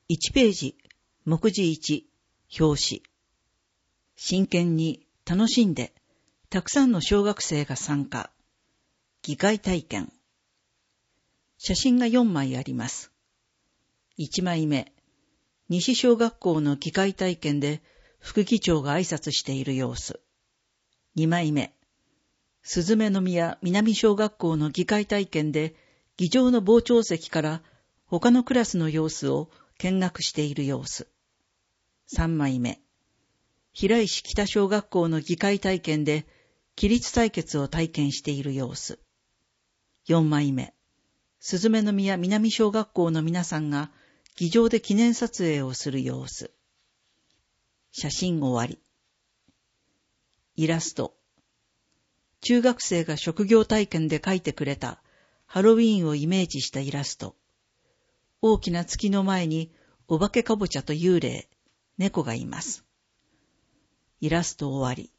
1ページ、目次1、表紙。真剣に、楽しんで、たくさんの小学生が参加。議会体験。写真が4枚あります。1枚目、西小学校の議会体験で副議長が挨拶している様子。2枚目、すずめの宮南小学校の議会体験で議場の傍聴席から他のクラスの様子を見学している様子。3枚目、平石北小学校の議会体験で起立採決を体験している様子。4枚目、すずめの宮南小学校の皆さんが議場で記念撮影をする様子。写真終わり。イラスト。中学生が職業体験で描いてくれたハロウィーンをイメージしたイラスト。大きな月の前にお化けかぼちゃと幽霊、猫がいます。イラスト終わり。